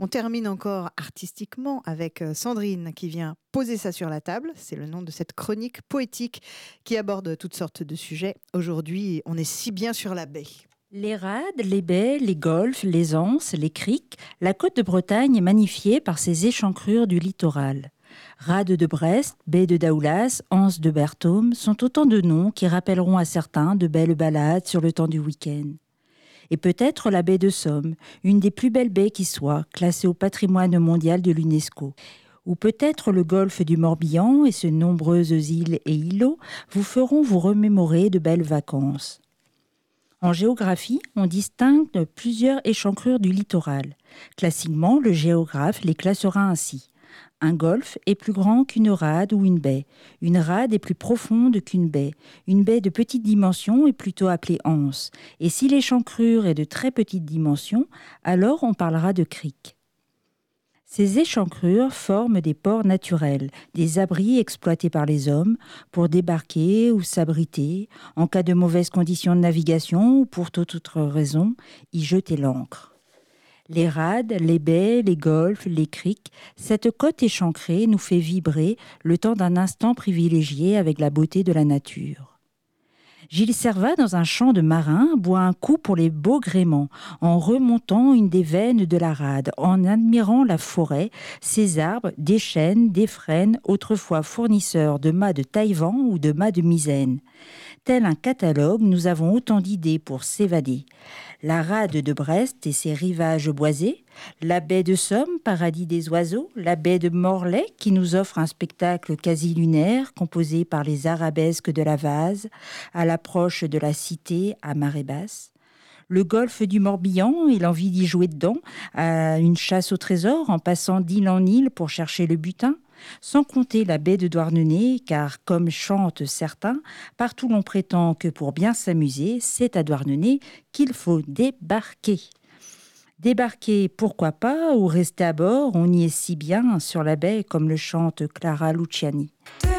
On termine encore artistiquement avec Sandrine qui vient poser ça sur la table. C'est le nom de cette chronique poétique qui aborde toutes sortes de sujets. Aujourd'hui, on est si bien sur la baie. Les rades, les baies, les golfes, les anses, les criques, la côte de Bretagne est magnifiée par ces échancrures du littoral. Rades de Brest, baies de Daoulas, anses de Berthaume sont autant de noms qui rappelleront à certains de belles balades sur le temps du week-end. Et peut-être la baie de Somme, une des plus belles baies qui soit, classée au patrimoine mondial de l'UNESCO. Ou peut-être le golfe du Morbihan et ses nombreuses îles et îlots vous feront vous remémorer de belles vacances. En géographie, on distingue plusieurs échancrures du littoral. Classiquement, le géographe les classera ainsi. Un golfe est plus grand qu'une rade ou une baie. Une rade est plus profonde qu'une baie. Une baie de petite dimension est plutôt appelée anse. Et si l'échancrure est de très petite dimension, alors on parlera de crique. Ces échancrures forment des ports naturels, des abris exploités par les hommes pour débarquer ou s'abriter, en cas de mauvaises conditions de navigation ou pour toute autre raison, y jeter l'ancre. Les rades, les baies, les golfes, les criques, cette côte échancrée nous fait vibrer le temps d'un instant privilégié avec la beauté de la nature. Gilles Servat, dans un champ de marin, boit un coup pour les beaux gréements, en remontant une des veines de la rade, en admirant la forêt, ses arbres, des chênes, des frênes, autrefois fournisseurs de mâts de taille-vent ou de mâts de misaine. Tel un catalogue, nous avons autant d'idées pour s'évader. La rade de Brest et ses rivages boisés, la baie de Somme, paradis des oiseaux, la baie de Morlaix qui nous offre un spectacle quasi lunaire composé par les arabesques de la vase, à l'approche de la cité à marée basse. Le golfe du Morbihan et l'envie d'y jouer dedans, à une chasse au trésor en passant d'île en île pour chercher le butin. Sans compter la baie de Douarnenez, car comme chantent certains, partout l'on prétend que pour bien s'amuser, c'est à Douarnenez qu'il faut débarquer. Débarquer, pourquoi pas, ou rester à bord, on y est si bien sur la baie comme le chante Clara Luciani.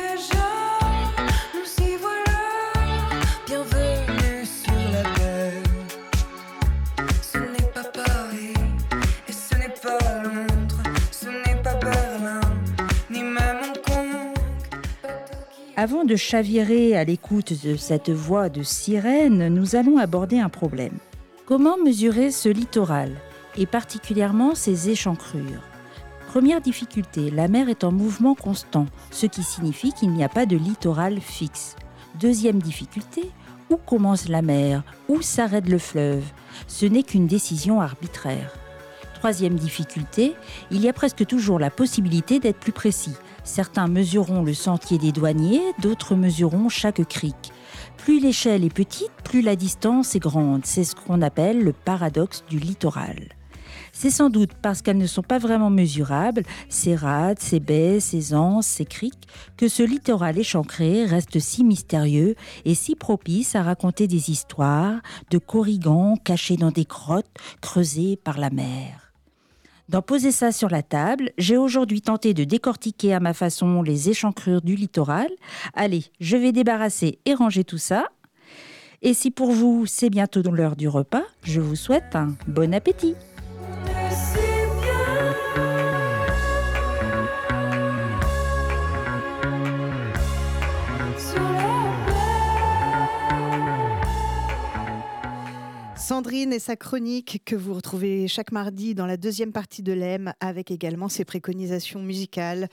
Avant de chavirer à l'écoute de cette voix de sirène, nous allons aborder un problème. Comment mesurer ce littoral, et particulièrement ses échancrures ? Première difficulté, la mer est en mouvement constant, ce qui signifie qu'il n'y a pas de littoral fixe. Deuxième difficulté, où commence la mer, où s'arrête le fleuve ? Ce n'est qu'une décision arbitraire. Troisième difficulté, il y a presque toujours la possibilité d'être plus précis. Certains mesureront le sentier des douaniers, d'autres mesureront chaque crique. Plus l'échelle est petite, plus la distance est grande. C'est ce qu'on appelle le paradoxe du littoral. C'est sans doute parce qu'elles ne sont pas vraiment mesurables, ces rades, ces baies, ces anses, ces criques, que ce littoral échancré reste si mystérieux et si propice à raconter des histoires de corrigans cachés dans des grottes creusées par la mer. Dans Poser ça sur la table, j'ai aujourd'hui tenté de décortiquer à ma façon les échancrures du littoral. Allez, je vais débarrasser et ranger tout ça. Et si pour vous, c'est bientôt l'heure du repas, je vous souhaite un bon appétit. Sandrine et sa chronique que vous retrouvez chaque mardi dans la deuxième partie de l'EM avec également ses préconisations musicales